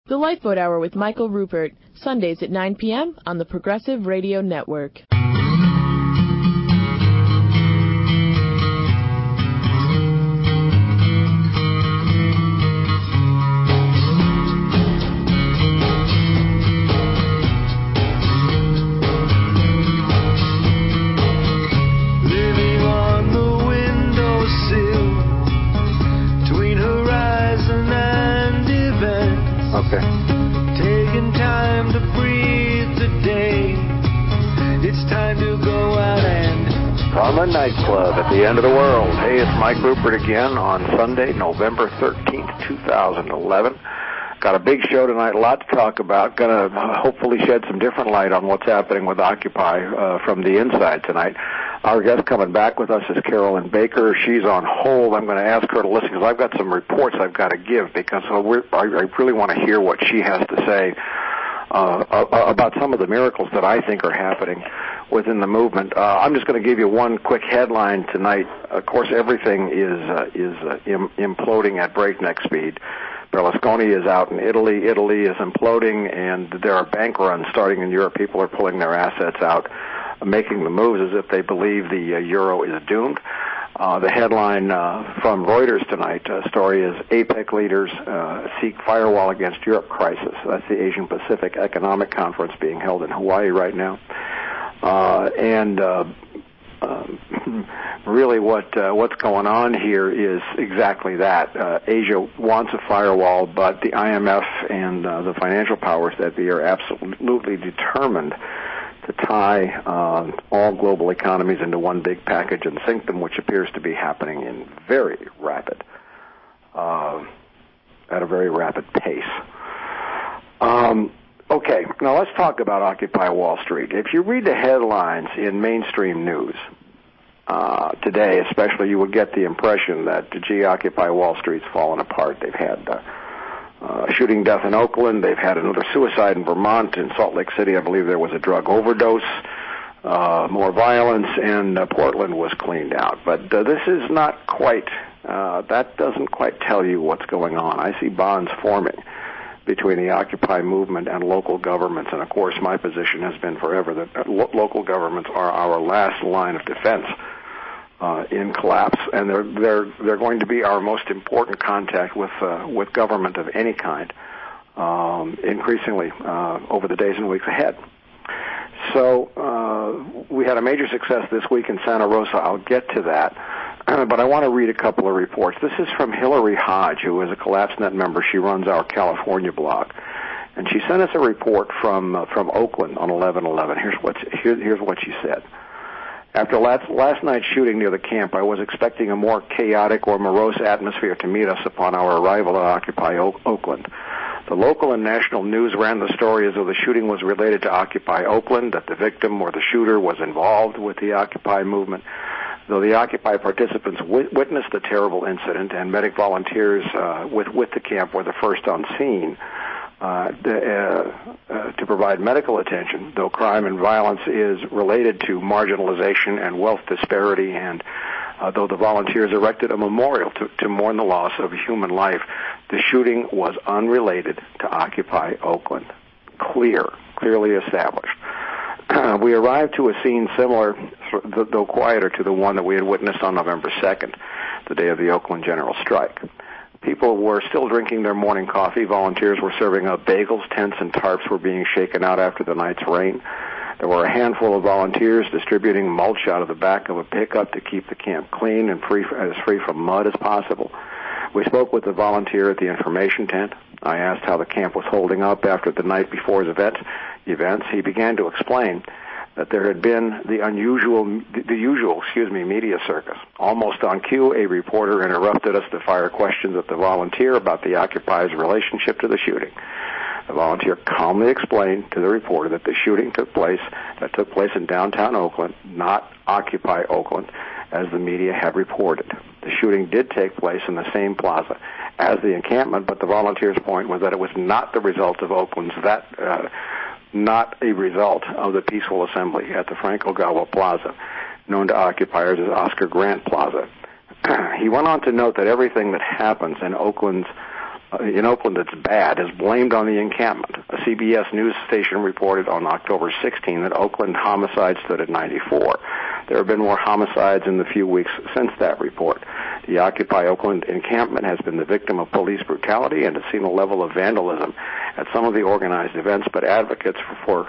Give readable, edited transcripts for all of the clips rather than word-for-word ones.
The Lifeboat Hour with Michael Rupert, Sundays at 9 p.m. on the Progressive Radio Network. Taking time to breathe today. It's time to go out and from a nightclub at the end of the world. Hey, it's Mike Rupert again on Sunday, November 13th, 2011. Got a big show tonight, a lot to talk about. Going to hopefully shed some different light on what's happening with Occupy from the inside tonight. Our guest coming back with us is Carolyn Baker. She's on hold. I'm going to ask her to listen because I've got some reports I've got to give because I really want to hear what she has to say about some of the miracles that I think are happening within the movement. I'm just going to give you one quick headline tonight. Of course, everything is imploding at breakneck speed. Berlusconi is out in Italy. Italy is imploding, and there are bank runs starting in Europe. People are pulling their assets out, making the moves as if they believe the euro is doomed. The headline from Reuters tonight story is APEC leaders seek firewall against Europe crisis. That's the Asian Pacific Economic Conference being held in Hawaii right now. Really what's going on here is exactly that. Asia wants a firewall, but the IMF and the financial powers that be are absolutely determined to tie all global economies into one big package and sink them, which appears to be happening in at a very rapid pace. Okay, now let's talk about Occupy Wall Street. If you read the headlines in mainstream news today, especially, you would get the impression that, gee, Occupy Wall Street's fallen apart. They've had shooting death in Oakland. They've had another suicide in Vermont. In Salt Lake City, I believe there was a drug overdose, more violence, and Portland was cleaned out. But this is not quite, that doesn't quite tell you what's going on. I see bonds forming between the Occupy movement and local governments, and of course my position has been forever that local governments are our last line of defense in collapse, and they're going to be our most important contact with government of any kind, increasingly over the days and weeks ahead. So we had a major success this week in Santa Rosa. I'll get to that, but I want to read a couple of reports. This is from Hillary Hodge, who is a CollapseNet member. She runs our California blog, and she sent us a report from Oakland on 11/11. Here's what she said. After last night's shooting near the camp, I was expecting a more chaotic or morose atmosphere to meet us upon our arrival at Occupy Oakland. The local and national news ran the story as though the shooting was related to Occupy Oakland, that the victim or the shooter was involved with the Occupy movement. Though the Occupy participants witnessed the terrible incident and medic volunteers with the camp were the first on scene to provide medical attention, though crime and violence is related to marginalization and wealth disparity, and though the volunteers erected a memorial to mourn the loss of human life, the shooting was unrelated to Occupy Oakland. Clearly established. We arrived to a scene similar, though quieter, to the one that we had witnessed on November 2nd, the day of the Oakland general strike. People were still drinking their morning coffee. Volunteers were serving up bagels. Tents and tarps were being shaken out after the night's rain. There were a handful of volunteers distributing mulch out of the back of a pickup to keep the camp clean and free from mud as possible. We spoke with the volunteer at the information tent. I asked how the camp was holding up after the night before's events. He began to explain that there had been the usual media circus. Almost on cue, a reporter interrupted us to fire questions at the volunteer about the Occupy's relationship to the shooting. The volunteer calmly explained to the reporter that the shooting took place in downtown Oakland, not Occupy Oakland, as the media had reported. The shooting did take place in the same plaza as the encampment, but the volunteer's point was that it was not the result of not a result of the peaceful assembly at the Frank Ogawa Plaza, known to occupiers as Oscar Grant Plaza. He went on to note that everything that happens in Oakland's in Oakland that's bad is blamed on the encampment. A CBS News station reported on October 16 that Oakland homicides stood at 94. There have been more homicides in the few weeks since that report. The Occupy Oakland encampment has been the victim of police brutality and has seen a level of vandalism at some of the organized events, but advocates for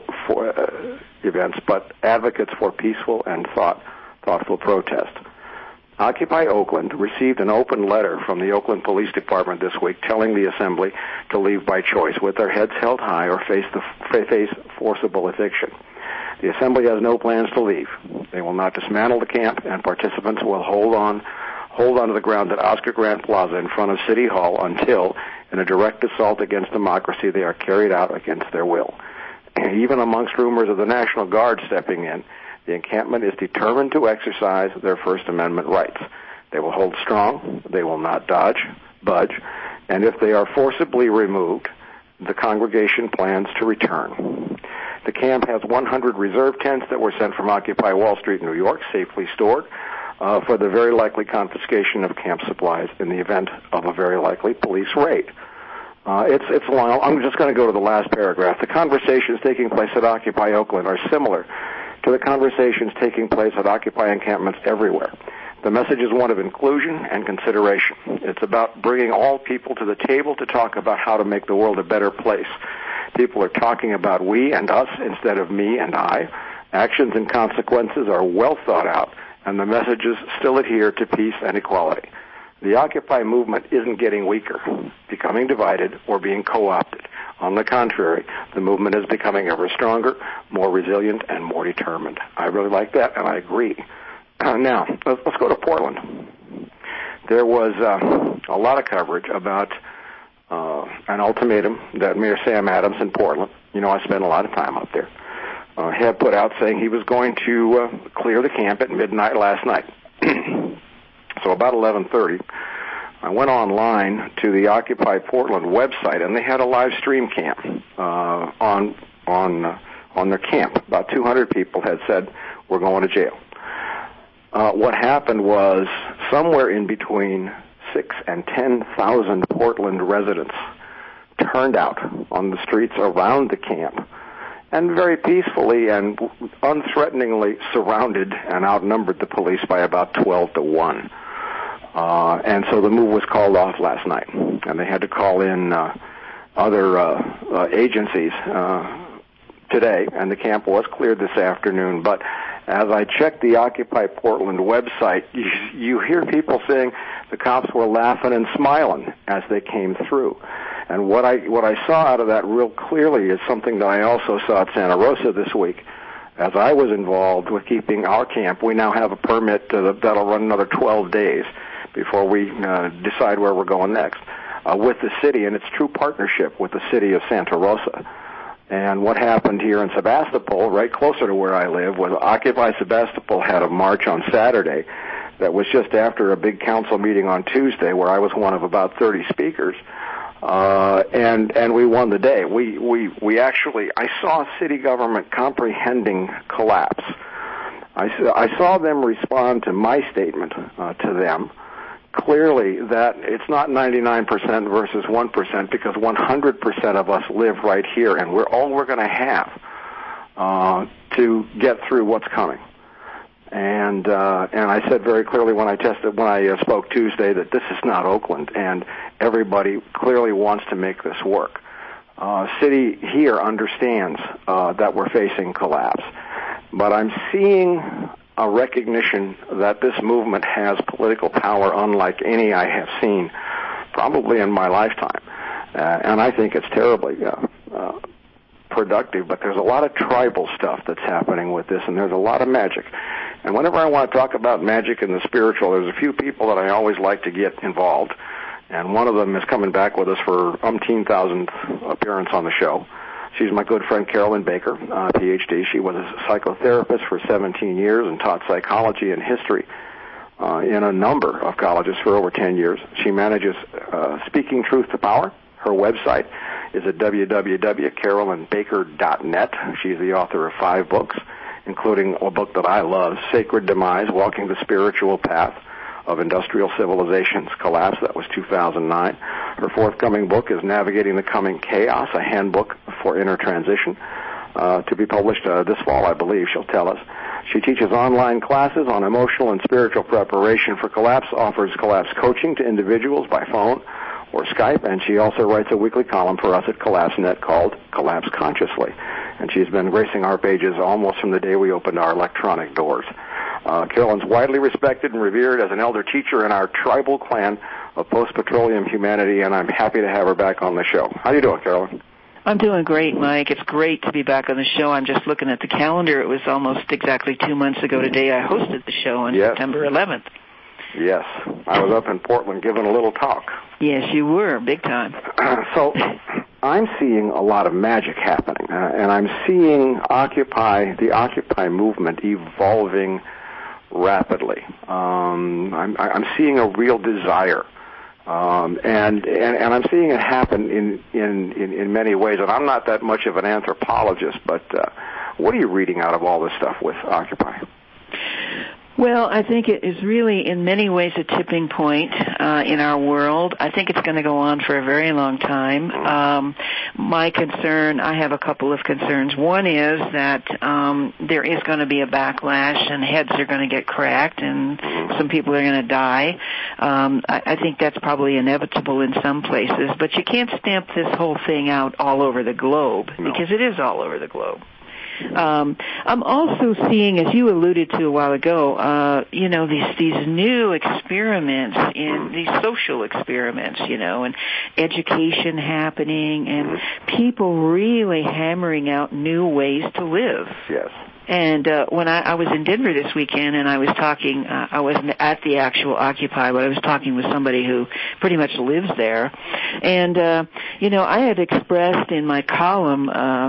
peaceful and thoughtful protest. Occupy Oakland received an open letter from the Oakland Police Department this week telling the assembly to leave by choice, with their heads held high, or face forcible eviction. The assembly has no plans to leave. They will not dismantle the camp, and participants will hold on to the ground at Oscar Grant Plaza in front of City Hall until, in a direct assault against democracy, they are carried out against their will. Even amongst rumors of the National Guard stepping in, the encampment is determined to exercise their First Amendment rights. They will hold strong, they will not budge, and if they are forcibly removed, the congregation plans to return. The camp has 100 reserve tents that were sent from Occupy Wall Street, New York, safely stored for the very likely confiscation of camp supplies in the event of a very likely police raid. It's long. I'm just going to go to the last paragraph. The conversations taking place at Occupy Oakland are similar to the conversations taking place at Occupy encampments everywhere. The message is one of inclusion and consideration. It's about bringing all people to the table to talk about how to make the world a better place. People are talking about we and us instead of me and I. Actions and consequences are well thought out, and the messages still adhere to peace and equality. The Occupy movement isn't getting weaker, becoming divided, or being co-opted. On the contrary, the movement is becoming ever stronger, more resilient, and more determined. I really like that, and I agree. Now, let's go to Portland. There was a lot of coverage about an ultimatum that Mayor Sam Adams in Portland, I spent a lot of time up there, had put out saying he was going to clear the camp at midnight last night. So about 11:30, I went online to the Occupy Portland website, and they had a live stream camp on their camp. About 200 people had said, we're going to jail. What happened was somewhere in between 6,000 and 10,000 Portland residents turned out on the streets around the camp and very peacefully and unthreateningly surrounded and outnumbered the police by about 12-1. And so the move was called off last night, and they had to call in other agencies today, and the camp was cleared this afternoon. But as I checked the Occupy Portland website, you hear people saying the cops were laughing and smiling as they came through. And what I saw out of that real clearly is something that I also saw at Santa Rosa this week. As I was involved with keeping our camp, we now have a permit that'll run another 12 days before we decide where we're going next, with the city, and it's true partnership with the city of Santa Rosa. And what happened here in Sebastopol, right closer to where I live, was Occupy Sebastopol had a march on Saturday that was just after a big council meeting on Tuesday, where I was one of about 30 speakers, and we won the day. We actually, I saw city government comprehending collapse. I saw them respond to my statement to them clearly that it's not 99% versus 1%, because 100% of us live right here, and we're all we're going to have to get through what's coming. And I said very clearly when I spoke Tuesday that this is not Oakland, and everybody clearly wants to make this work. City here understands that we're facing collapse, but I'm seeing a recognition that this movement has political power unlike any I have seen probably in my lifetime. And I think it's terribly productive, but there's a lot of tribal stuff that's happening with this, and there's a lot of magic. And whenever I want to talk about magic and the spiritual, there's a few people that I always like to get involved, and one of them is coming back with us for umpteen thousand appearance on the show. She's my good friend Carolyn Baker, Ph.D. She was a psychotherapist for 17 years and taught psychology and history in a number of colleges for over 10 years. She manages Speaking Truth to Power. Her website is at www.carolynbaker.net. She's the author of 5 books, including a book that I love, Sacred Demise, Walking the Spiritual Path of Industrial Civilization's Collapse. That was 2009. Her forthcoming book is Navigating the Coming Chaos, a handbook for inner transition, to be published this fall, I believe, she'll tell us. She teaches online classes on emotional and spiritual preparation for collapse, offers collapse coaching to individuals by phone or Skype, and she also writes a weekly column for us at CollapseNet called Collapse Consciously. And she's been gracing our pages almost from the day we opened our electronic doors. Carolyn's widely respected and revered as an elder teacher in our tribal clan of post-petroleum humanity, and I'm happy to have her back on the show. How you doing, Carolyn? I'm doing great, Mike. It's great to be back on the show. I'm just looking at the calendar. It was almost exactly 2 months ago today I hosted the show on September 11th. Yes. I was up in Portland giving a little talk. Yes, you were, big time. So I'm seeing a lot of magic happening, and I'm seeing the Occupy movement evolving rapidly. I'm seeing a real desire. And I'm seeing it happen in many ways. And I'm not that much of an anthropologist, but what are you reading out of all this stuff with Occupy? Well, I think it is really in many ways a tipping point in our world. I think it's going to go on for a very long time. I have a couple of concerns. One is that there is going to be a backlash and heads are going to get cracked and some people are going to die. I think that's probably inevitable in some places, but you can't stamp this whole thing out all over the globe because it is all over the globe. I'm also seeing, as you alluded to a while ago, these new experiments in these social experiments, and education happening and people really hammering out new ways to live. Yes. And when I was in Denver this weekend and I was talking, I wasn't at the actual Occupy, but I was talking with somebody who pretty much lives there. And, I had expressed in my column,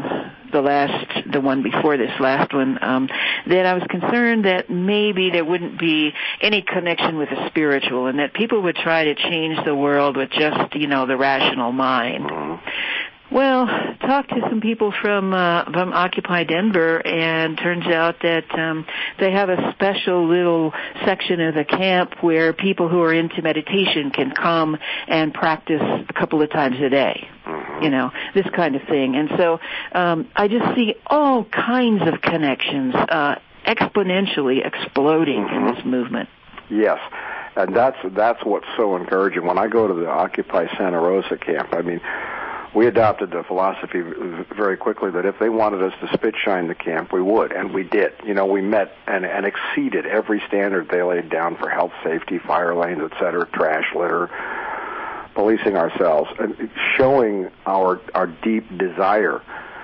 the one before this last one, that I was concerned that maybe there wouldn't be any connection with the spiritual and that people would try to change the world with just, the rational mind. Well, talked to some people from Occupy Denver, and turns out that they have a special little section of the camp where people who are into meditation can come and practice a couple of times a day. This kind of thing. And so I just see all kinds of connections exponentially exploding in this movement. Yes. And that's what's so encouraging. When I go to the Occupy Santa Rosa camp, we adopted the philosophy very quickly that if they wanted us to spit shine the camp, we would, and we did. We met and exceeded every standard they laid down for health, safety, fire lanes, et cetera, trash, litter, policing ourselves, and showing our deep desire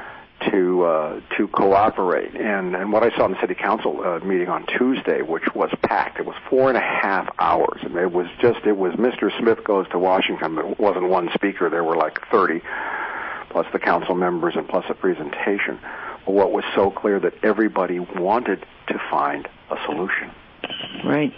to cooperate. And what I saw in the city council meeting on Tuesday, which was packed, it was 4.5 hours. And it was Mr. Smith Goes to Washington, but it wasn't one speaker. There were like 30, plus the council members and plus a presentation. But what was so clear that everybody wanted to find a solution. Right.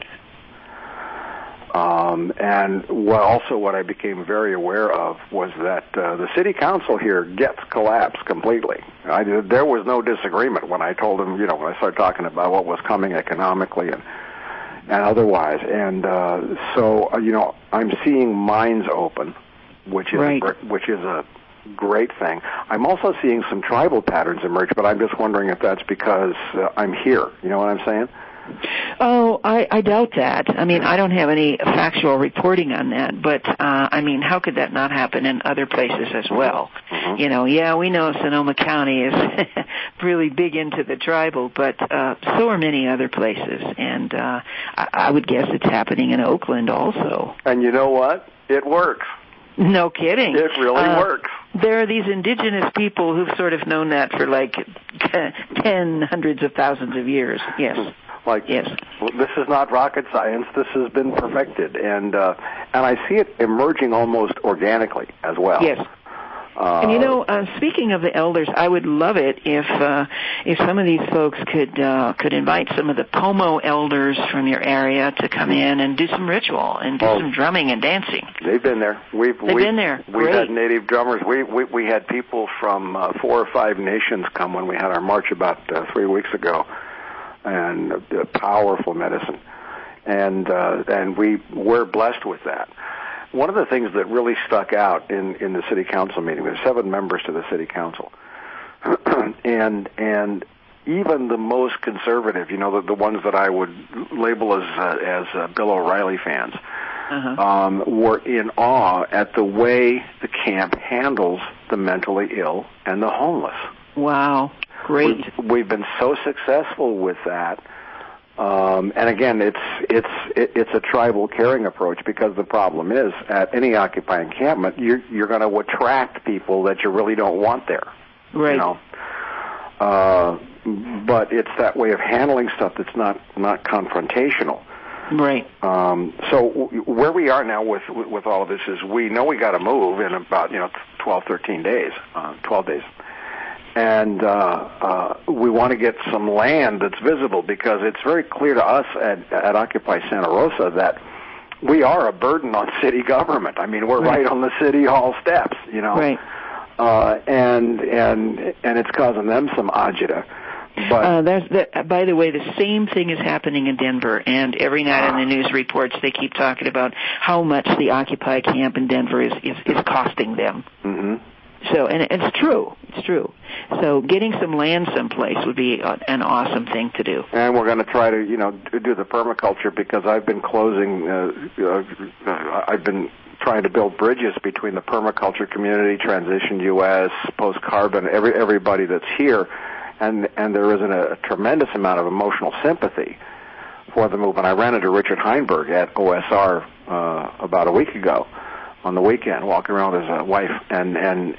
And what I became very aware of was that the city council here gets collapse completely. There was no disagreement when I told them, when I started talking about what was coming economically and otherwise. And I'm seeing minds open, which is a great thing. I'm also seeing some tribal patterns emerge, but I'm just wondering if that's because I'm here. You know what I'm saying? Oh, I doubt that. I don't have any factual reporting on that, but, how could that not happen in other places as well? Mm-hmm. We know Sonoma County is really big into the tribal, but so are many other places, and I would guess it's happening in Oakland also. And you know what? It works. No kidding. It really works. There are these indigenous people who've sort of known that for like hundreds of thousands of years, yes. Yes. This is not rocket science. This has been perfected, and I see it emerging almost organically as well. Yes. And speaking of the elders, I would love it if some of these folks could invite some of the Pomo elders from your area to come in and do some ritual and do some drumming and dancing. They've been there. They've been there. We've had native drummers. We had people from 4 or 5 nations come when we had our march about 3 weeks ago. And powerful medicine, and we're blessed with that. one of the things that really stuck out in the city council meeting, there's 7 members to the city council, and even the most conservative, the ones that I would label as Bill O'Reilly fans, were in awe at the way the camp handles the mentally ill and the homeless. Wow, great! We've been so successful with that. And again, it's a tribal caring approach, because the problem is at any Occupy encampment, you're going to attract people that you really don't want there. Right. But it's that way of handling stuff that's not confrontational. Right. So where we are now with all of this is we know we got to move in about 12 days. And we want to get some land that's visible, because it's very clear to us at Occupy Santa Rosa that we are a burden on city government. I mean, we're right on the city hall steps, Right. And it's causing them some agita. But by the way, the same thing is happening in Denver, and every night in the news reports they keep talking about how much the Occupy camp in Denver is costing them. Mm-hmm. So, and it's true. It's true. So getting some land someplace would be an awesome thing to do. And we're going to try to, do the permaculture, because I've been I've been trying to build bridges between the permaculture community, Transition US, Post Carbon, everybody that's here, and there is a tremendous amount of emotional sympathy for the movement. I ran into Richard Heinberg at OSR about a week ago on the weekend, walking around with his wife, and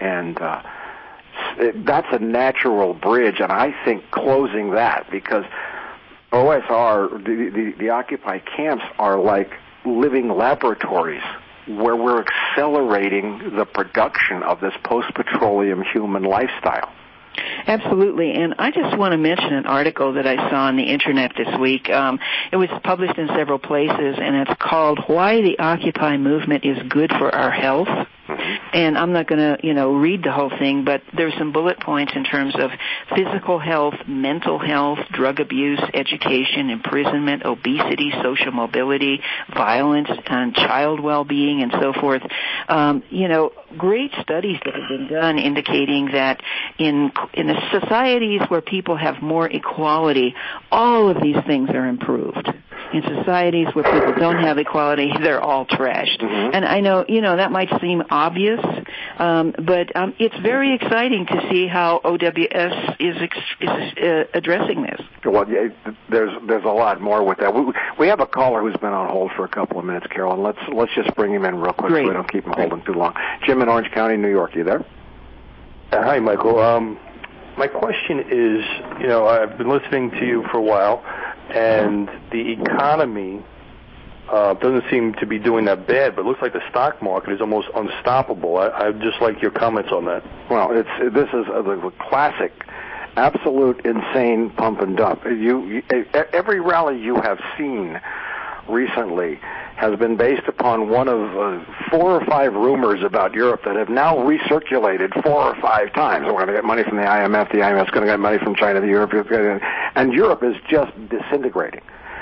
that's a natural bridge, and I think closing that, because OSR, the Occupy camps are like living laboratories where we're accelerating the production of this post-petroleum human lifestyle. Absolutely, and I just want to mention an article that I saw on the Internet this week. It was published in several places, and it's called "Why the Occupy Movement is Good for Our Health." And I'm not going to, read the whole thing, but there's some bullet points in terms of physical health, mental health, drug abuse, education, imprisonment, obesity, social mobility, violence, and child well-being, and so forth. Great studies that have been done indicating that in the societies where people have more equality, all of these things are improved. In societies where people don't have equality, they're all trashed. Mm-hmm. And I know, that might seem obvious, but it's very exciting to see how OWS is addressing this. Well, there's a lot more with that. We have a caller who's been on hold for a couple of minutes, Carolyn. Let's just bring him in real quick. Great. So we don't keep him holding too long. Jim in Orange County, New York. You there? Hi, Michael. My question is, I've been listening to you for a while, and the economy doesn't seem to be doing that bad, but it looks like the stock market is almost unstoppable. I'd just like your comments on that. Well, this is the classic, absolute insane pump and dump. Every rally you have seen recently has been based upon one of 4 or 5 rumors about Europe that have now recirculated 4 or 5 times. We're going to get money from the IMF. The IMF's going to get money from China. And Europe is just disintegrating.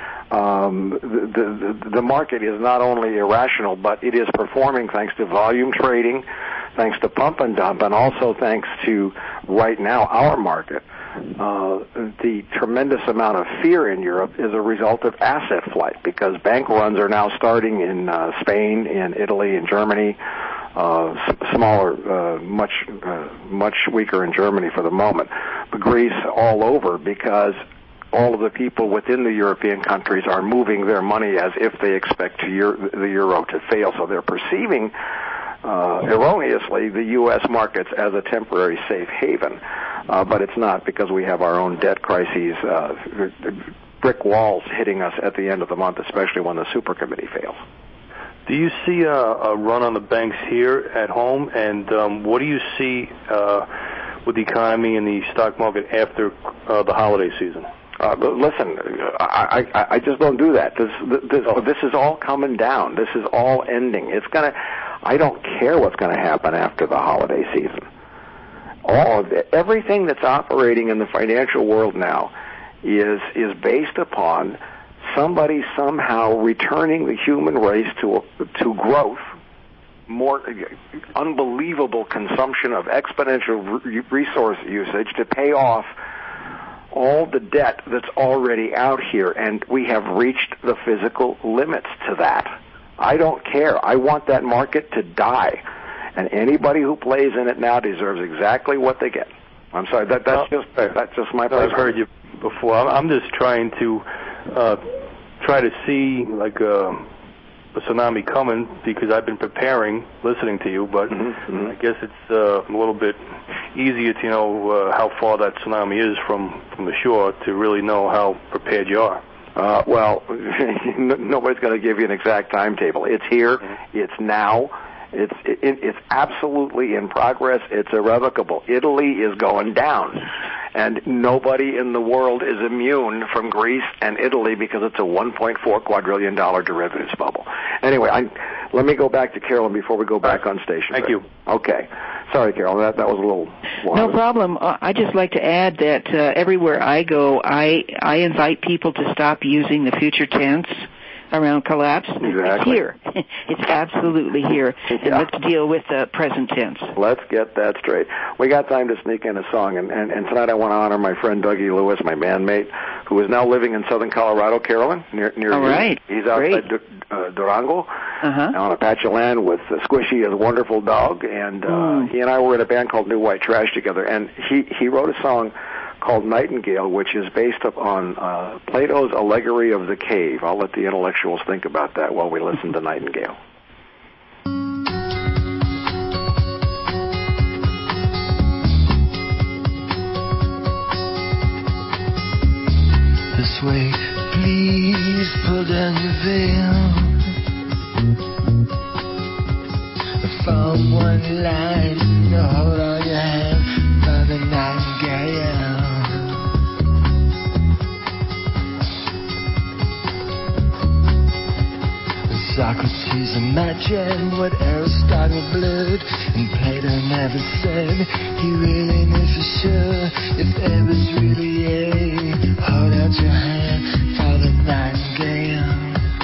The market is not only irrational, but it is performing thanks to volume trading, thanks to pump and dump, and also thanks to, right now, our market. The tremendous amount of fear in Europe is a result of asset flight, because bank runs are now starting in Spain, in Italy, in Germany, smaller, much weaker in Germany for the moment, but Greece all over, because all of the people within the European countries are moving their money as if they expect the euro to fail. So they're perceiving, erroneously, the U.S. markets as a temporary safe haven. But it's not, because we have our own debt crises, brick walls hitting us at the end of the month, especially when the super committee fails. Do you see a run on the banks here at home? And what do you see with the economy and the stock market after the holiday season? Listen, I just don't do that. This is all coming down. This is all ending. I don't care what's going to happen after the holiday season. Everything that's operating in the financial world now is based upon somebody somehow returning the human race to growth more unbelievable consumption of exponential resource usage to pay off all the debt that's already out here, and we have reached the physical limits to that. I don't care. I want that market to die, and anybody who plays in it now deserves exactly what they get. I'm sorry, that's just my point. I've heard you before. I'm just trying to see like a tsunami coming, because I've been preparing, listening to you, but I guess it's a little bit easier to know how far that tsunami is from the shore to really know how prepared you are. Well, nobody's going to give you an exact timetable. It's here. It's now. It's absolutely in progress. It's irrevocable. Italy is going down, and nobody in the world is immune from Greece and Italy because it's a $1.4 quadrillion derivatives bubble. Anyway, let me go back to Carolyn before we go back on station. Thank you. Okay. Sorry, Carolyn, that was a little long. No problem. I'd just like to add that everywhere I go, I invite people to stop using the future tense around collapse. Exactly. It's here. It's absolutely here. And let's deal with the present tense. Let's get that straight. We got time to sneak in a song, and tonight I want to honor my friend Dougie Lewis, my bandmate, who is now living in southern Colorado, Carolyn, near you. Right. He's outside Durango on Apache land with Squishy, his wonderful dog, and he and I were in a band called New White Trash together, and he wrote a song called Nightingale, which is based upon Plato's Allegory of the Cave. I'll let the intellectuals think about that while we listen to Nightingale. This way, please pull down your veil. I found one line to hold on your hand by the nightingale. Socrates imagined what Aristotle blurred, and Plato never said he really knew for sure if there was really a hold out your hand for the nightingale.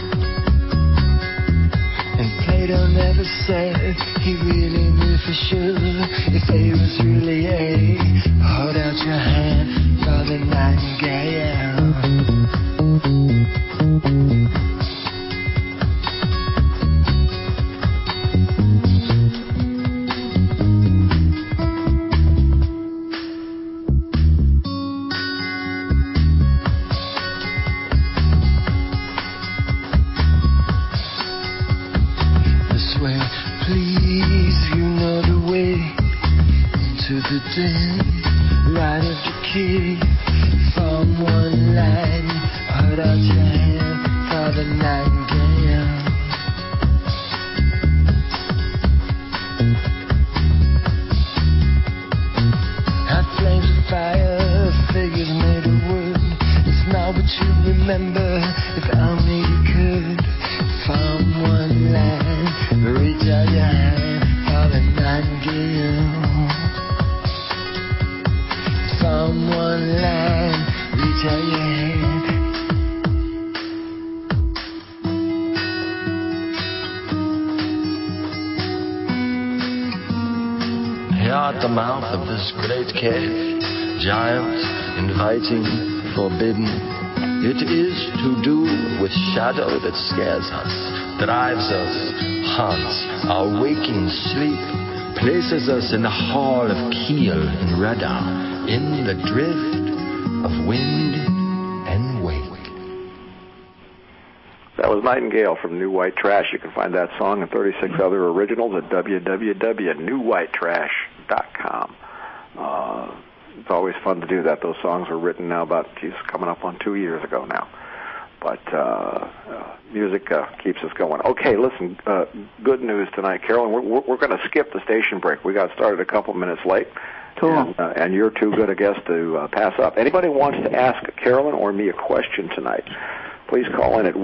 And Plato never said he really knew for sure if there was really a hold out your hand for the nightingale. Right of the key, from one line, hold out your hand for the nightingale. Hot flames of fire, figures made of wood. It's not what you remember, if only you could. From one line, reach out your hand for the nightingale. From one line, reach out your hand. Here at the mouth of this great cave, giant, inviting, forbidden, it is to do with shadow that scares us, drives us, haunts our waking sleep, places us in the hall of Kiel in Redar, in the drift of wind and wake. That was Nightingale from New White Trash. You can find that song and 36 other originals at www.newwhitetrash.com. It's always fun to do that. Those songs were written now about, coming up on 2 years ago now. But music keeps us going. Okay, listen, good news tonight, Carolyn. We're going to skip the station break. We got started a couple minutes late. Cool. And you're too good a guest to pass up. Anybody wants to ask Carolyn or me a question tonight, please call in at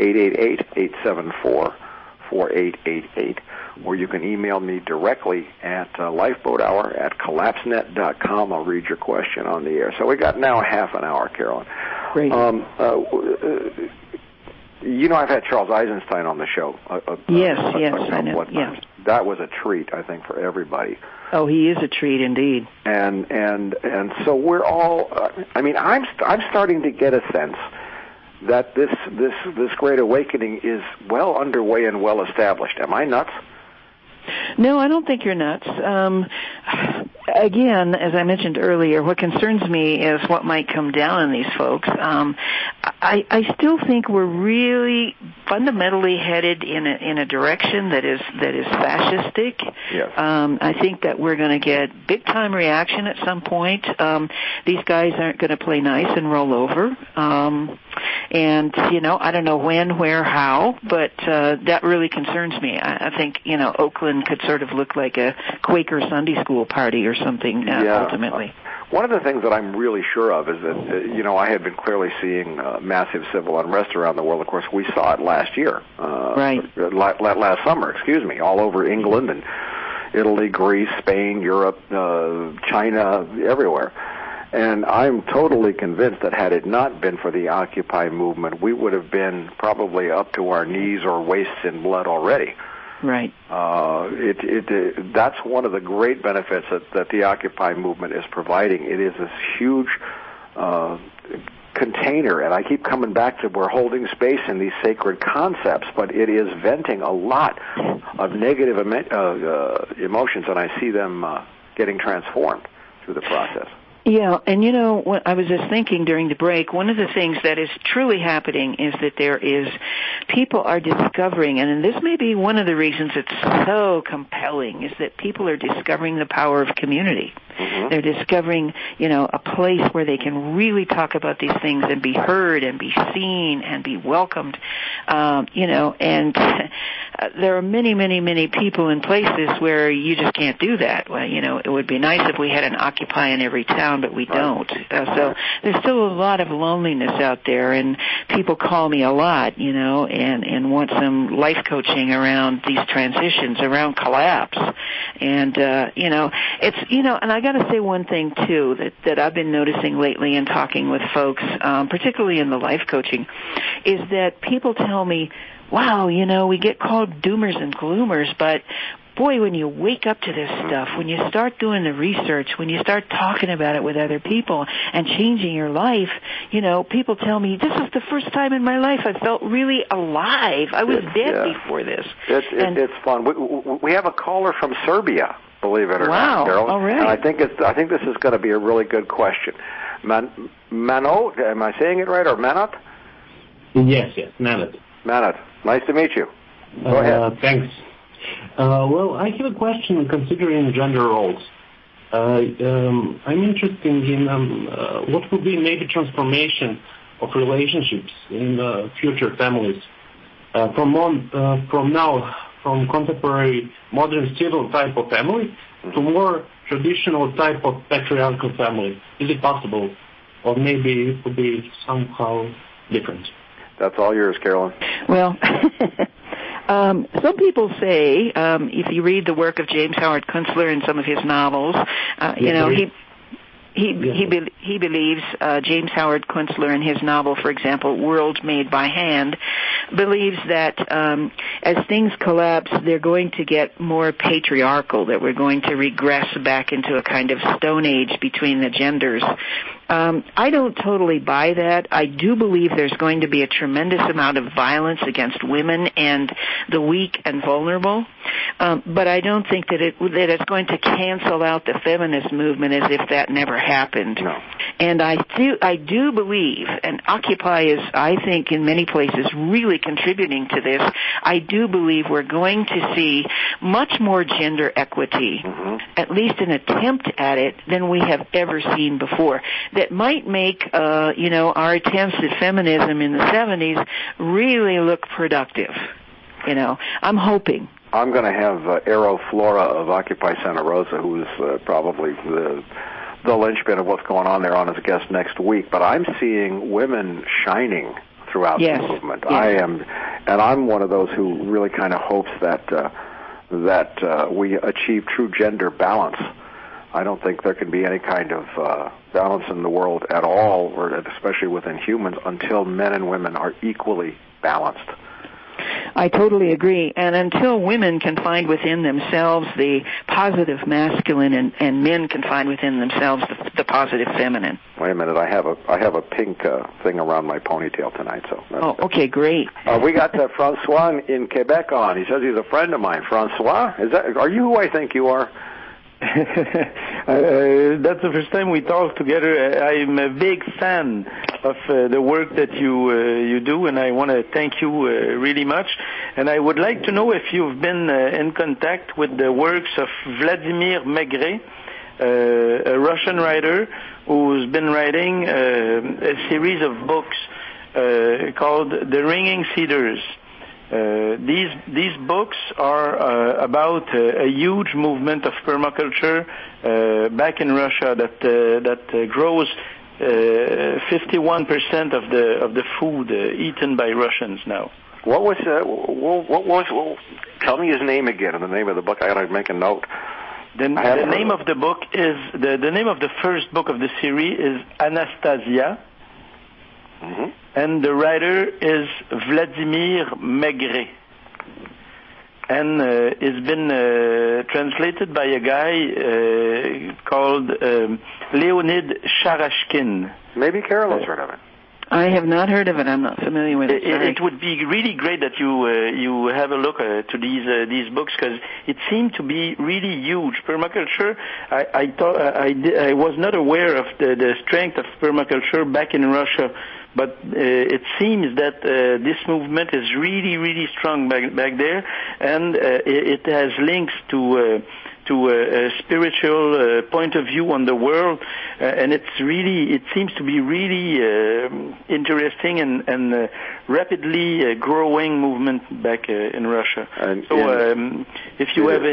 1-888-874-4888, or you can email me directly at lifeboathour@collapsenet.com. I'll read your question on the air. So we got now a half an hour, Carolyn. Great. You know, I've had Charles Eisenstein on the show. Yes, I know. Yeah. that was a treat, I think, for everybody. Oh, he is a treat indeed. And so we're all. I mean, I'm starting to get a sense that this Great Awakening is well underway and well established. Am I nuts? No, I don't think you're nuts. Again, as I mentioned earlier, what concerns me is what might come down on these folks. I still think we're really fundamentally headed in a direction that is fascistic. Yes. I think that we're going to get big time reaction at some point. These guys aren't going to play nice and roll over. And I don't know when, where, how, but that really concerns me. I think Oakland could sort of look like a Quaker Sunday school party or something. Ultimately. One of the things that I'm really sure of is that, I had been clearly seeing massive civil unrest around the world. Of course, we saw it last year. Right. Last summer, all over England and Italy, Greece, Spain, Europe, China, everywhere. And I'm totally convinced that had it not been for the Occupy movement, we would have been probably up to our knees or waists in blood already. Right. That's one of the great benefits that the Occupy movement is providing. It is this huge container, and I keep coming back to we're holding space in these sacred concepts, but it is venting a lot of negative emotions, and I see them getting transformed through the process. Yeah, and what I was just thinking during the break, one of the things that is truly happening is that people are discovering, and this may be one of the reasons it's so compelling, is that people are discovering the power of community. Mm-hmm. They're discovering, a place where they can really talk about these things and be heard and be seen and be welcomed, and there are many, many, many people in places where you just can't do that. Well, it would be nice if we had an Occupy in every town, but we don't. So there's still a lot of loneliness out there, and people call me a lot, and want some life coaching around these transitions, around collapse. And, it's, and I got to say one thing, too, that I've been noticing lately in talking with folks, particularly in the life coaching, is that people tell me, wow, we get called doomers and gloomers, but boy, when you wake up to this stuff, when you start doing the research, when you start talking about it with other people and changing your life, people tell me, this is the first time in my life I felt really alive. I was dead before this. It's fun. We have a caller from Serbia, believe it or not, Carol. All right. And I think this is going to be a really good question. Manot, am I saying it right, or Manot? Yes, Manot. Manot, nice to meet you. Go ahead. Thanks. Well, I have a question considering gender roles. I'm interested in what would be maybe transformation of relationships in future families from contemporary modern civil type of family to more traditional type of patriarchal family. Is it possible? Or maybe it would be somehow different? That's all yours, Carolyn. Well, some people say, if you read the work of James Howard Kunstler in some of his novels, he believes, James Howard Kunstler in his novel, for example, World Made by Hand, believes that as things collapse, they're going to get more patriarchal, that we're going to regress back into a kind of stone age between the genders. I don't totally buy that. I do believe there's going to be a tremendous amount of violence against women and the weak and vulnerable, but I don't think that it's going to cancel out the feminist movement as if that never happened. No. And I do believe, and Occupy is, I think, in many places really contributing to this, I do believe we're going to see much more gender equity, at least an attempt at it, than we have ever seen before. That might make, our attempts at feminism in the 70s really look productive. I'm hoping. I'm going to have Aero Flora of Occupy Santa Rosa, who is probably the linchpin of what's going on there, on as a guest next week. But I'm seeing women shining throughout the movement. Yes. I am, and I'm one of those who really kind of hopes that we achieve true gender balance. I don't think there can be any kind of balance in the world at all, or especially within humans, until men and women are equally balanced. I totally agree. And until women can find within themselves the positive masculine and men can find within themselves the positive feminine. Wait a minute, I have a pink thing around my ponytail tonight. So. Okay, great. We got Francois in Quebec on. He says he's a friend of mine. Francois, are you who I think you are? That's the first time we talk together. I'm a big fan of the work that you do, and I want to thank you really much. And I would like to know if you've been in contact with the works of Vladimir Maigret, a Russian writer who's been writing a series of books called The Ringing Cedars. These books are about a huge movement of permaculture back in Russia that grows 51% of the food eaten by Russians now. What was tell me his name again and the name of the book. I gotta make a note. The name of the book is the name of the first book of the series is Anastasia. Mm-hmm. And the writer is Vladimir Maigret. And it's been translated by a guy called Leonid Sharashkin. Maybe Carol has heard of it. I have not heard of it. I'm not familiar with it. It would be really great that you have a look to these books because it seemed to be really huge. Permaculture. I was not aware of the strength of permaculture back in Russia, but it seems that this movement is really, really strong back there, and it has links to a spiritual point of view on the world, and it seems to be really interesting and rapidly growing movement back in Russia. If you have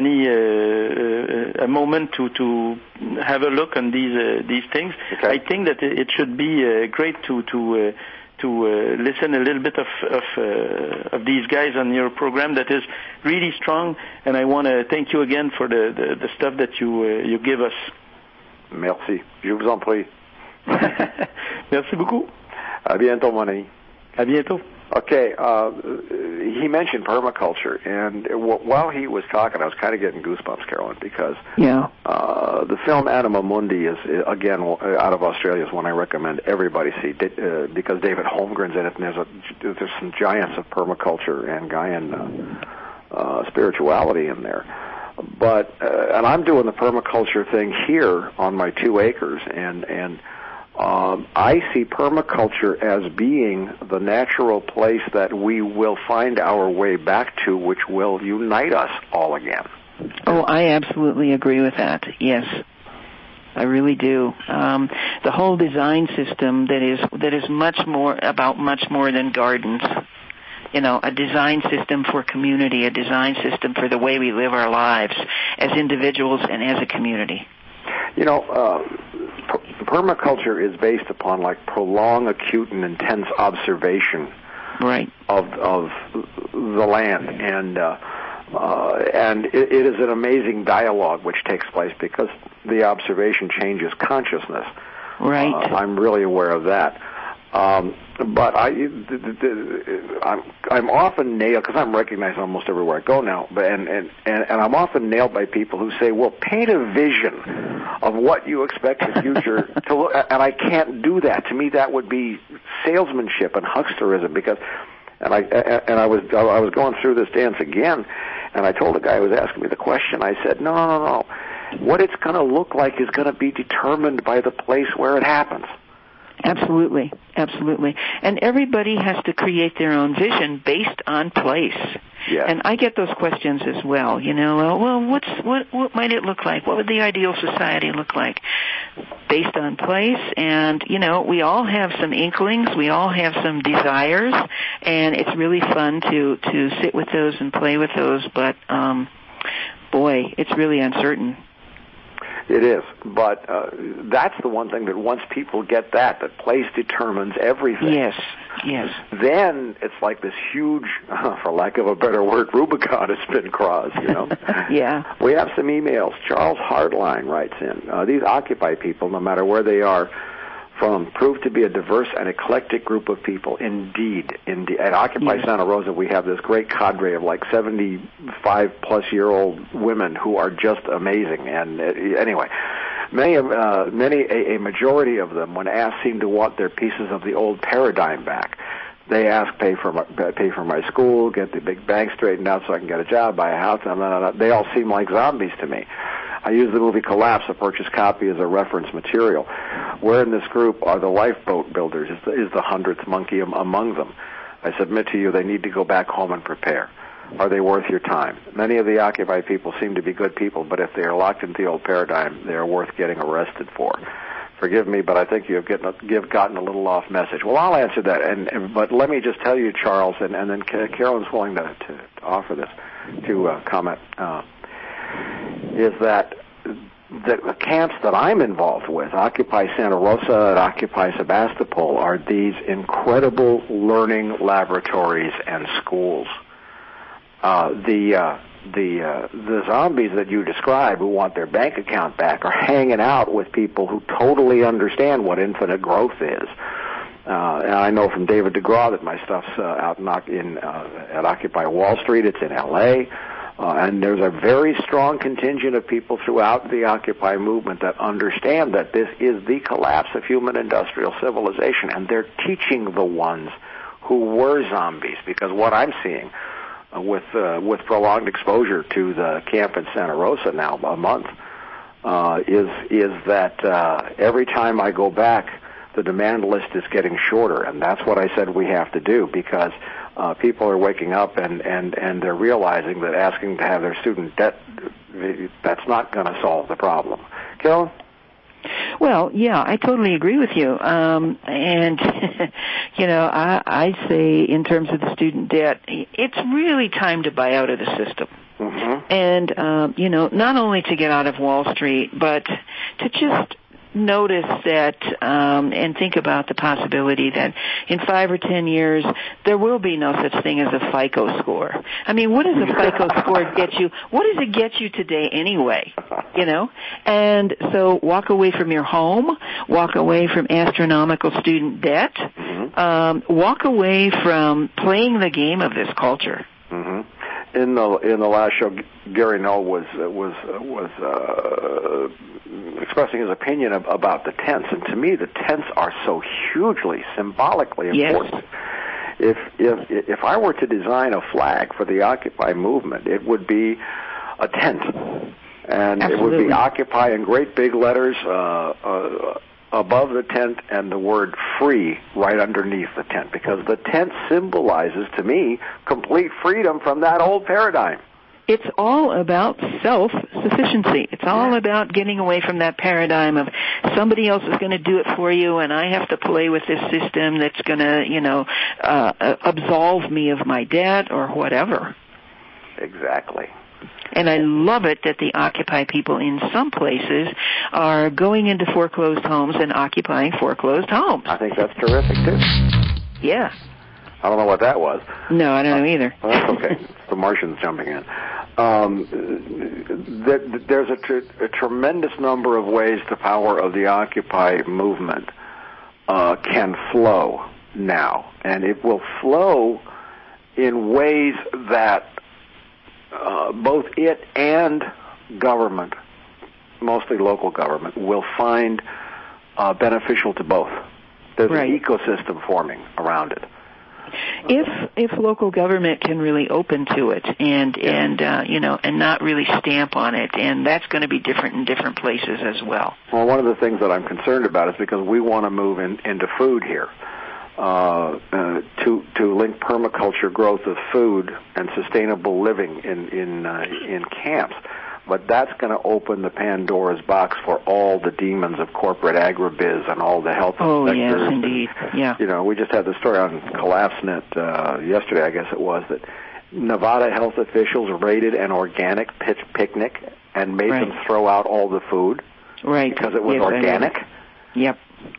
a moment to have a look on these things, okay. I think that it should be great to listen a little bit of these guys on your program that is really strong, and I want to thank you again for the stuff that you give us. Merci. Je vous en prie. Merci beaucoup. À bientôt, mon ami. À bientôt. Okay, he mentioned permaculture, and while he was talking, I was kind of getting goosebumps, Carolyn, because the film Anima Mundi is, again, out of Australia, is one I recommend everybody see, because David Holmgren's in it, and there's some giants of permaculture and Gaian spirituality in there. But and I'm doing the permaculture thing here on my 2 acres, and I see permaculture as being the natural place that we will find our way back to, which will unite us all again. Oh, I absolutely agree with that. Yes, I really do. The whole design system that is much more than gardens. You know, a design system for community, a design system for the way we live our lives as individuals and as a community. You know, permaculture is based upon like prolonged, acute, and intense observation, right, of the land, and it is an amazing dialogue which takes place because the observation changes consciousness. Right. I'm really aware of that. But I'm often nailed, because I'm recognized almost everywhere I go now, and I'm often nailed by people who say, well, paint a vision of what you expect the future to look, and I can't do that. To me, that would be salesmanship and hucksterism, because, I was going through this dance again, and I told the guy who was asking me the question, I said, no. What it's going to look like is going to be determined by the place where it happens. Absolutely. And everybody has to create their own vision based on place. Yeah. And I get those questions as well. You know, well, what might it look like? What would the ideal society look like? Based on place, and you know, we all have some inklings, we all have some desires, and it's really fun to sit with those and play with those. But boy, it's really uncertain. It is, but that's the one thing that once people get that place determines everything. Yes. Then it's like this huge, for lack of a better word, Rubicon has been crossed, you know. Yeah. We have some emails. Charles Hardline writes in. These Occupy people, no matter where they are, from them proved to be a diverse and eclectic group of people. Indeed. At Occupy Santa Rosa, we have this great cadre of like 75-plus-year-old women who are just amazing. And anyway, a majority of them, when asked, seem to want their pieces of the old paradigm back. They ask, pay for my school, get the big bank straightened out so I can get a job, buy a house. They all seem like zombies to me. I use the movie Collapse, a purchased copy, as a reference material. Where in this group are the lifeboat builders? Is the 100th monkey among them? I submit to you they need to go back home and prepare. Are they worth your time? Many of the Occupy people seem to be good people, but if they are locked into the old paradigm, they are worth getting arrested for. Forgive me, but I think you've gotten a little off message. Well, I'll answer that, but let me just tell you, Charles, and then Carolyn's willing to offer this, to comment, is that the camps that I'm involved with, Occupy Santa Rosa and Occupy Sebastopol, are these incredible learning laboratories and schools. The zombies that you describe who want their bank account back are hanging out with people who totally understand what infinite growth is. And I know from David DeGraw that my stuff's out at Occupy Wall Street. It's in L.A., and there's a very strong contingent of people throughout the Occupy movement that understand that this is the collapse of human industrial civilization, and they're teaching the ones who were zombies, because what I'm seeing with prolonged exposure to the camp in Santa Rosa now a month is that every time I go back, the demand list is getting shorter, and that's what I said we have to do, because people are waking up and they're realizing that asking to have their student debt, that's not going to solve the problem. Carolyn? Well, yeah, I totally agree with you. And, I say in terms of the student debt, it's really time to buy out of the system. Mm-hmm. And, not only to get out of Wall Street, but to just notice that and think about the possibility that in 5 or 10 years there will be no such thing as a FICO score. I mean, what does a FICO score get you? What does it get you today anyway? And so walk away from your home, walk away from astronomical student debt, walk away from playing the game of this culture. Mm-hmm. In the last show, Gary Null was expressing his opinion about the tents, and to me, the tents are so hugely symbolically important. Yes. If I were to design a flag for the Occupy movement, it would be a tent, and Absolutely. It would be Occupy in great big letters above the tent, and the word free right underneath the tent, because the tent symbolizes to me complete freedom from that old paradigm. It's all about self-sufficiency. It's all about getting away from that paradigm of somebody else is going to do it for you, and I have to play with this system that's going to, absolve me of my debt or whatever. Exactly. And I love it that the Occupy people in some places are going into foreclosed homes and occupying foreclosed homes. I think that's terrific, too. Yeah. I don't know what that was. No, I don't know either. Well, that's okay. It's the Martians jumping in. There's a tremendous number of ways the power of the Occupy movement can flow now. And it will flow in ways that both it and government, mostly local government, will find beneficial to both. There's an ecosystem forming around it. If local government can really open to it and not really stamp on it, and that's going to be different in different places as well. Well, one of the things that I'm concerned about is because we want to move into food here. To link permaculture growth of food and sustainable living in camps, but that's going to open the Pandora's box for all the demons of corporate agribiz and all the health inspectors. Oh, yes, indeed. Yeah. We just had the story on CollapseNet yesterday, I guess it was, that Nevada health officials raided an organic picnic and made them throw out all the food because it was organic. Yep.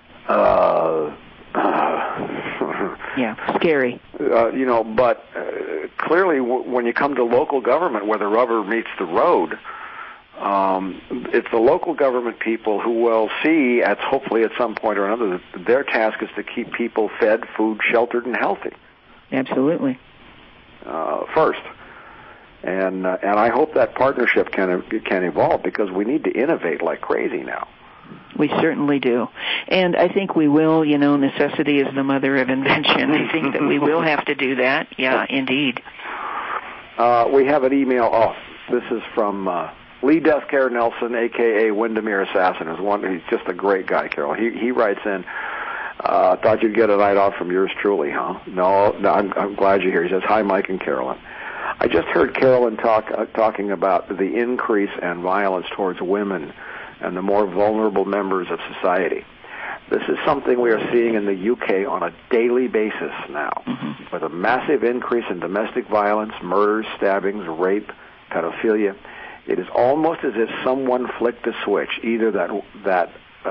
Scary. But clearly when you come to local government where the rubber meets the road, it's the local government people who will see, hopefully at some point or another, that their task is to keep people fed, food, sheltered, and healthy. Absolutely. First. And I hope that partnership can evolve, because we need to innovate like crazy now. We certainly do. And I think we will, necessity is the mother of invention. I think that we will have to do that. Yeah, indeed. We have an email. This is from Lee Deathcare Nelson, a.k.a. Windermere Assassin. He's just a great guy, Carol. He writes in, thought you'd get a night off from yours truly, huh? No, I'm glad you're here. He says, hi, Mike and Carolyn. I just heard Carolyn talking about the increase in violence towards women and the more vulnerable members of society. This is something we are seeing in the UK on a daily basis now, with a massive increase in domestic violence, murders, stabbings, rape, pedophilia. It is almost as if someone flicked a switch, either that,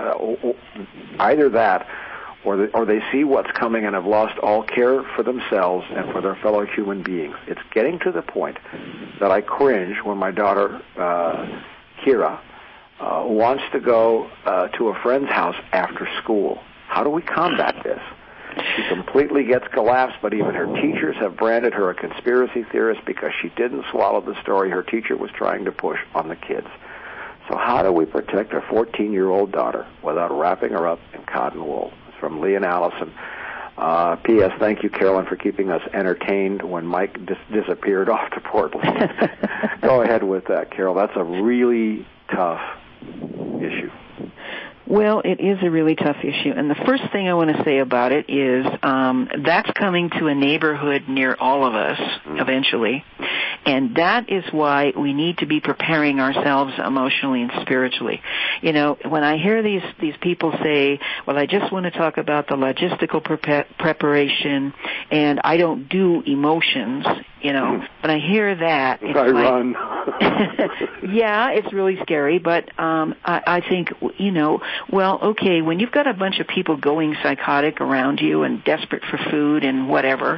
or they see what's coming and have lost all care for themselves and for their fellow human beings. It's getting to the point that I cringe when my daughter, Kira, wants to go to a friend's house after school. How do we combat this? She completely gets collapsed, but even her teachers have branded her a conspiracy theorist because she didn't swallow the story her teacher was trying to push on the kids. So how do we protect our 14-year-old daughter without wrapping her up in cotton wool? It's from Lee and Allison. P.S. Thank you, Carolyn, for keeping us entertained when Mike disappeared off to Portland. Go ahead with that, Carol. That's a really tough issue. Well, it is a really tough issue, and the first thing I want to say about it is that's coming to a neighborhood near all of us eventually, and that is why we need to be preparing ourselves emotionally and spiritually. When I hear these people say, well, I just want to talk about the logistical preparation, and I don't do emotions, when I hear that, it's run. Yeah, it's really scary, but I think, well, okay, when you've got a bunch of people going psychotic around you and desperate for food and whatever,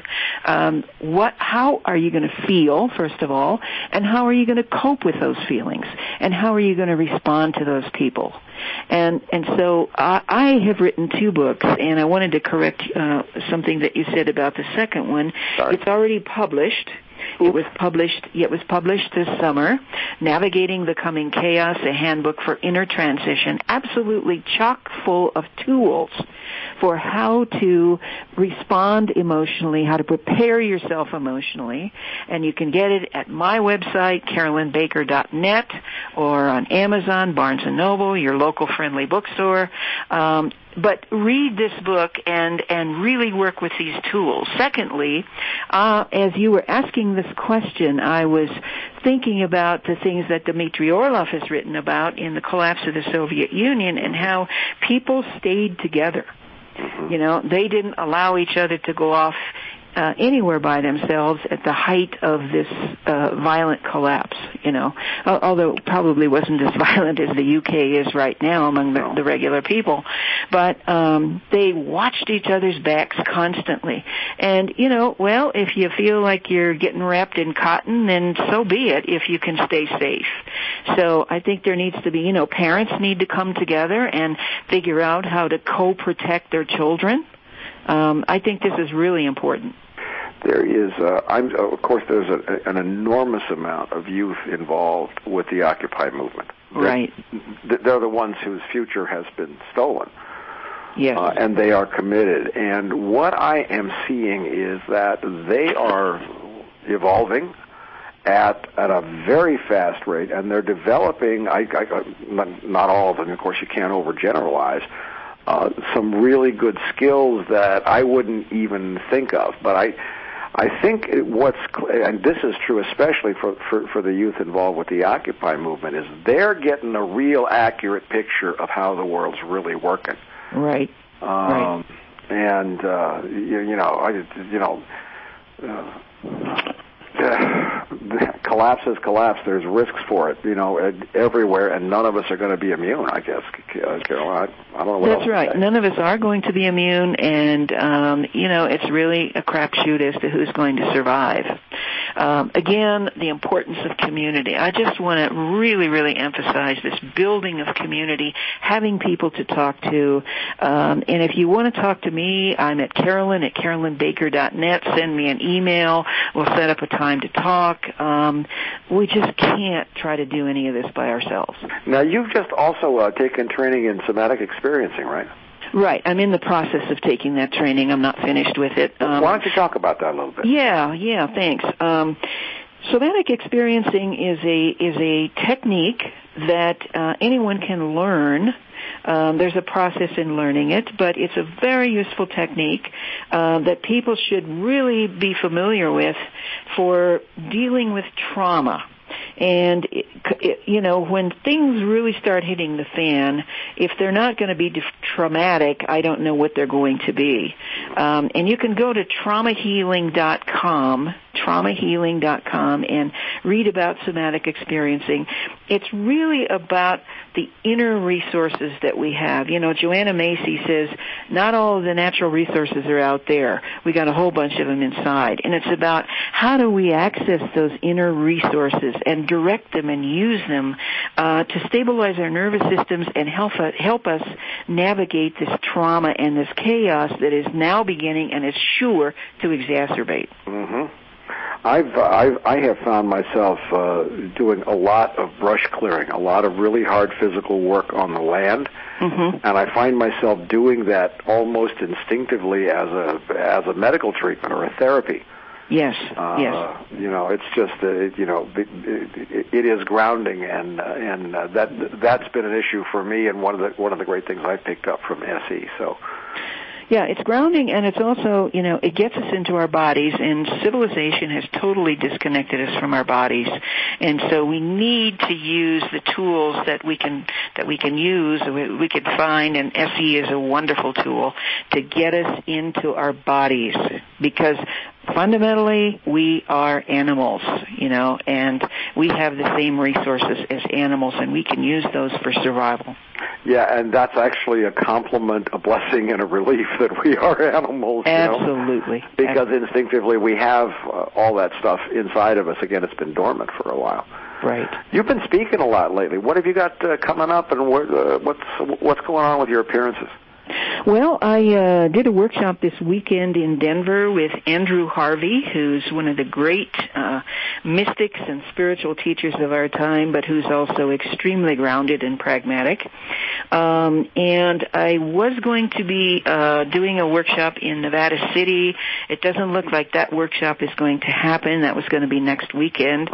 how are you going to feel, first of all, and how are you going to cope with those feelings, and how are you going to respond to those people? And so I have written 2 books, and I wanted to correct something that you said about the second one. Sorry. It's already published. It was published this summer, Navigating the Coming Chaos, a handbook for inner transition, absolutely chock full of tools for how to respond emotionally, how to prepare yourself emotionally. And you can get it at my website, carolynbaker.net, or on Amazon, Barnes & Noble, your local friendly bookstore. But read this book and really work with these tools. Secondly, as you were asking this question, I was thinking about the things that Dmitry Orlov has written about in the collapse of the Soviet Union and how people stayed together. They didn't allow each other to go off anywhere by themselves at the height of this violent collapse, although it probably wasn't as violent as the UK is right now among the regular people. But they watched each other's backs constantly. And, well, if you feel like you're getting wrapped in cotton, then so be it if you can stay safe. So I think there needs to be, parents need to come together and figure out how to co-protect their children. I think this is really important. There is, of course, there's an enormous amount of youth involved with the Occupy movement. Right. They're the ones whose future has been stolen. Yes. And they are committed. And what I am seeing is that they are evolving at a very fast rate, and they're developing, not all of them, of course, you can't overgeneralize, some really good skills that I wouldn't even think of. But I think and this is true especially for the youth involved with the Occupy movement, is they're getting a real accurate picture of how the world's really working. Right. Right. And collapse is collapse. There's risks for it, everywhere, and none of us are going to be immune, I guess, Carol. I don't know what else. That's right. None of us are going to be immune, and, it's really a crapshoot as to who's going to survive. Again, the importance of community. I just want to really, really emphasize this building of community, having people to talk to. And if you want to talk to me, I'm at CarolynBaker.net. Send me an email. We'll set up a time to talk. We just can't try to do any of this by ourselves. Now, you've just also taken training in somatic experiencing, right? Right. I'm in the process of taking that training. I'm not finished with it. Why don't you talk about that a little bit? Yeah, thanks. Somatic experiencing is a technique that anyone can learn. There's a process in learning it, but it's a very useful technique that people should really be familiar with for dealing with trauma. And, when things really start hitting the fan, if they're not going to be traumatic, I don't know what they're going to be. And you can go to traumahealing.com, and read about somatic experiencing. It's really about the inner resources that we have. Joanna Macy says, not all of the natural resources are out there. We got a whole bunch of them inside. And it's about how do we access those inner resources and direct them and use them to stabilize our nervous systems and help us navigate this trauma and this chaos that is now beginning and is sure to exacerbate. Mm-hmm. I have found myself doing a lot of brush clearing, a lot of really hard physical work on the land, and I find myself doing that almost instinctively as a medical treatment or a therapy. Yes. It's just it is grounding, and that's been an issue for me, and one of the great things I picked up from SE. So. Yeah, it's grounding, and it's also, it gets us into our bodies, and civilization has totally disconnected us from our bodies. And so we need to use the tools that we can use, we can find, and SE is a wonderful tool to get us into our bodies, because fundamentally, we are animals, and we have the same resources as animals, and we can use those for survival. Yeah, and that's actually a compliment, a blessing, and a relief that we are animals. Absolutely. Because instinctively we have all that stuff inside of us. Again, it's been dormant for a while. Right. You've been speaking a lot lately. What have you got coming up, and what's going on with your appearances? Well, I did a workshop this weekend in Denver with Andrew Harvey, who's one of the great mystics and spiritual teachers of our time, but who's also extremely grounded and pragmatic. And I was going to be doing a workshop in Nevada City. It doesn't look like that workshop is going to happen. That was going to be next weekend.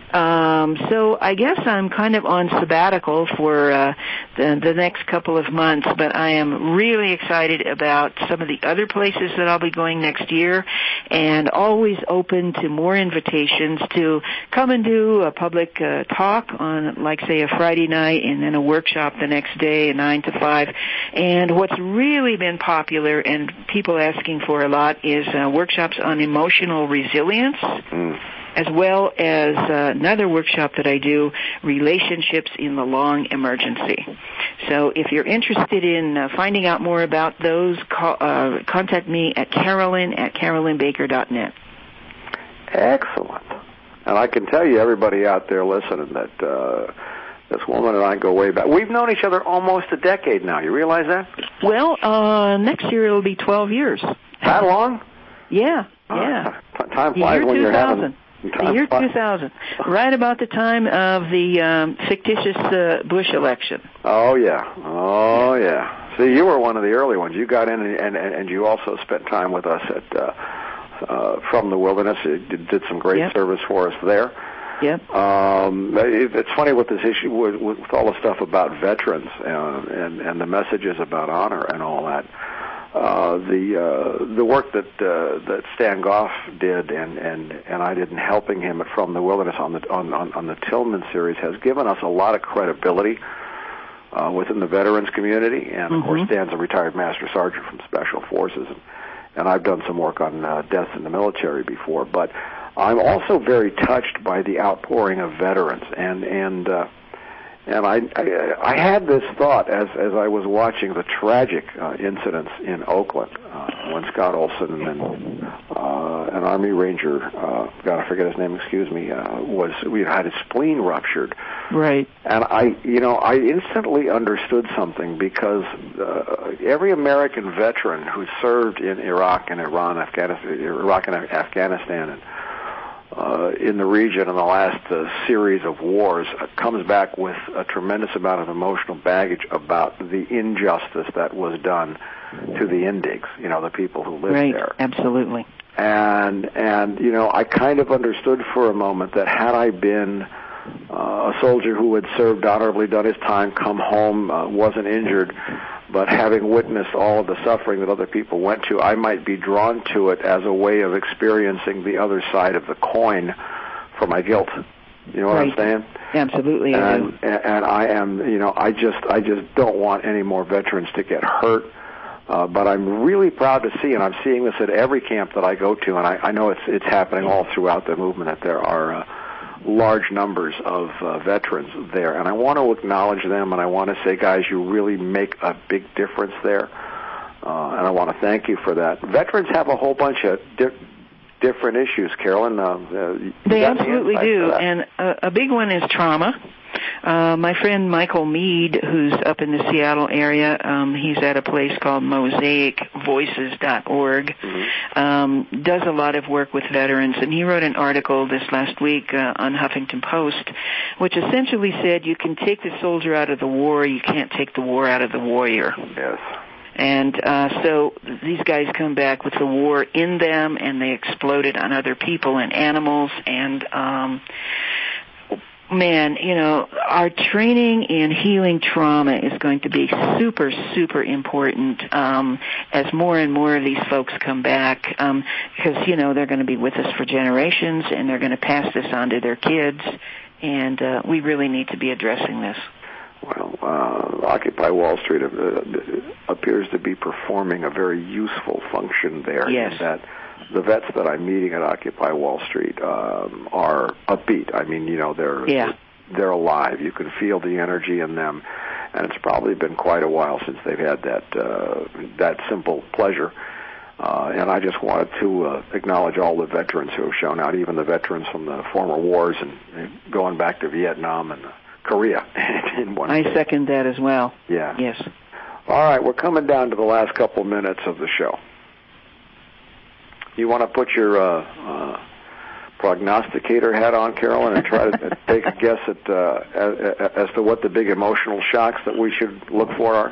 So I guess I'm kind of on sabbatical for the next couple of months, but I am really excited about some of the other places that I'll be going next year, and always open to more invitations to come and do a public talk on, like, say, a Friday night, and then a workshop the next day, 9 to 5. And what's really been popular and people asking for a lot is workshops on emotional resilience. As well as another workshop that I do, relationships in the long emergency. So if you're interested in finding out more about those, contact me at CarolynBaker.net. Excellent. And I can tell you, everybody out there listening, that this woman and I go way back. We've known each other almost a decade now. You realize that? Well, next year it'll be 12 years. That long? Yeah. Time flies when you're having... The year 2000, right about the time of the fictitious Bush election. Oh, yeah. See, you were one of the early ones. You got in, and you also spent time with us at From the Wilderness. You did some great service for us there. Yep. It's funny with this issue, with all the stuff about veterans and the messages about honor and all that. The work that Stan Goff did and I did in helping him at From the Wilderness on the Tillman series has given us a lot of credibility within the veterans community, and of course Stan's a retired Master Sergeant from Special Forces, and I've done some work on deaths in the military before, but I'm also very touched by the outpouring of veterans, and I had this thought as I was watching the tragic incidents in Oakland when Scott Olson and then an Army Ranger, God, I forget his name, excuse me, we had his spleen ruptured. Right. And I instantly understood something, because every American veteran who served in Iraq and Afghanistan, and in the region in the last series of wars, comes back with a tremendous amount of emotional baggage about the injustice that was done to the Indigs, the people who lived there. Absolutely. And I kind of understood for a moment that had I been a soldier who had served honorably, done his time, come home, wasn't injured, but having witnessed all of the suffering that other people went to, I might be drawn to it as a way of experiencing the other side of the coin for my guilt. You know what I'm saying? Absolutely. And I am, I just don't want any more veterans to get hurt. But I'm really proud to see, and I'm seeing this at every camp that I go to, and I know it's happening all throughout the movement, that there are large numbers of veterans there. And I want to acknowledge them, and I want to say, guys, you really make a big difference there. And I want to thank you for that. Veterans have a whole bunch of different issues, Carolyn. They absolutely do. And a big one is trauma. My friend Michael Mead, who's up in the Seattle area, he's at a place called MosaicVoices.org, does a lot of work with veterans, and he wrote an article this last week on Huffington Post, which essentially said you can take the soldier out of the war, you can't take the war out of the warrior. Yes. And so these guys come back with the war in them, and they exploded on other people and animals, and man, our training in healing trauma is going to be super, super important as more and more of these folks come back, because, they're going to be with us for generations, and they're going to pass this on to their kids, and we really need to be addressing this. Well, Occupy Wall Street appears to be performing a very useful function there. Yes. In that the vets that I'm meeting at Occupy Wall Street are upbeat. I mean, they're alive. You can feel the energy in them, and it's probably been quite a while since they've had that simple pleasure. And I just wanted to acknowledge all the veterans who have shown out, even the veterans from the former wars and going back to Vietnam and Korea. I second that as well. Yeah. Yes. All right, we're coming down to the last couple minutes of the show. You want to put your prognosticator hat on, Carolyn, and try to take a guess at as to what the big emotional shocks that we should look for are?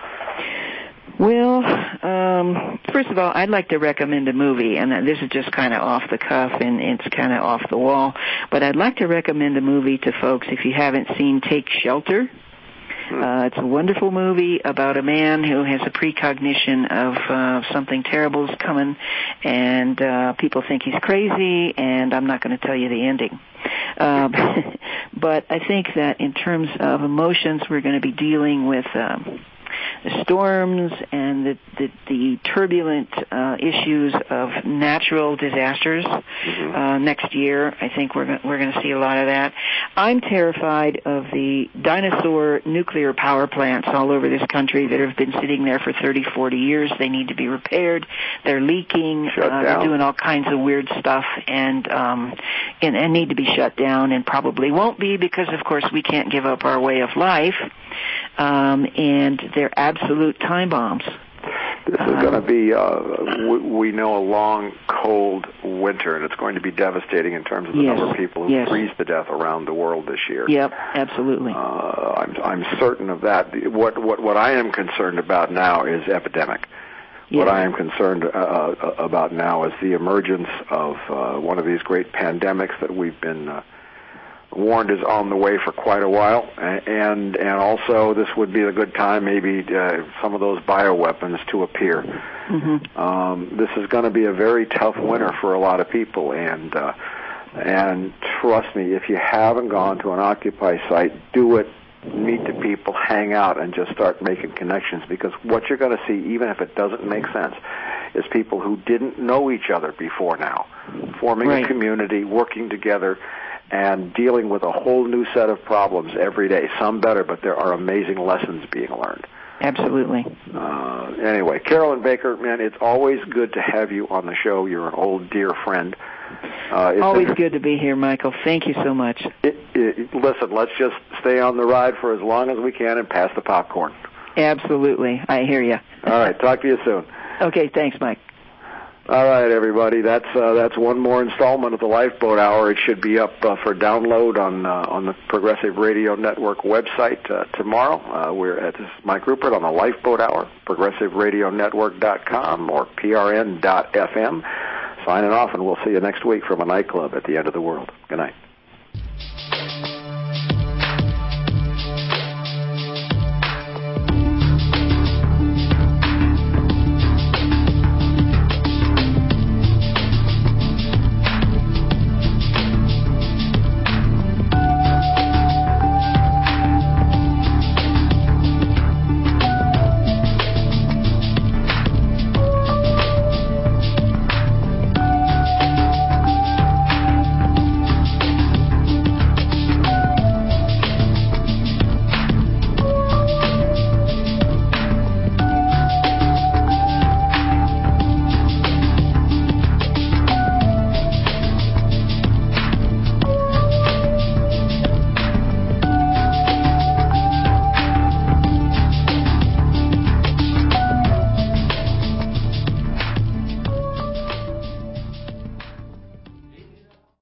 Well, first of all, I'd like to recommend a movie, and this is just kind of off the cuff, and it's kind of off the wall, but I'd like to recommend a movie to folks if you haven't seen Take Shelter. It's a wonderful movie about a man who has a precognition of something terrible is coming, and people think he's crazy, and I'm not going to tell you the ending. But I think that in terms of emotions, we're going to be dealing with the storms and the turbulent issues of natural disasters next year. I think we're going to see a lot of that. I'm terrified of the dinosaur nuclear power plants all over this country that have been sitting there for 30, 40 years. They need to be repaired. They're leaking. They're doing all kinds of weird stuff and need to be shut down, and probably won't be because, of course, we can't give up our way of life. And they're absolute time bombs. This is going to be, we know, a long, cold winter, and it's going to be devastating in terms of the number of people who freeze to death around the world this year. Yep, absolutely. I'm certain of that. What I am concerned about now is epidemic. Yes. What I am concerned about now is the emergence of one of these great pandemics that we've been warned is on the way for quite a while, and also this would be a good time maybe some of those bioweapons to appear. This is going to be a very tough winter for a lot of people, and trust me, if you haven't gone to an Occupy site, do it. Meet the people, hang out, and just start making connections, because what you're going to see, even if it doesn't make sense, is people who didn't know each other before now, forming a community, working together, and dealing with a whole new set of problems every day. Some better, but there are amazing lessons being learned. Absolutely. Anyway, Carolyn Baker, man, it's always good to have you on the show. You're an old, dear friend. It's always good to be here, Michael. Thank you so much. Listen, let's just stay on the ride for as long as we can and pass the popcorn. Absolutely. I hear you. All right. Talk to you soon. Okay. Thanks, Mike. All right, everybody. That's one more installment of the Lifeboat Hour. It should be up for download on the Progressive Radio Network website tomorrow. This is Mike Ruppert on the Lifeboat Hour, ProgressiveRadioNetwork.com or PRN.FM. Signing off, and we'll see you next week from a nightclub at the end of the world. Good night.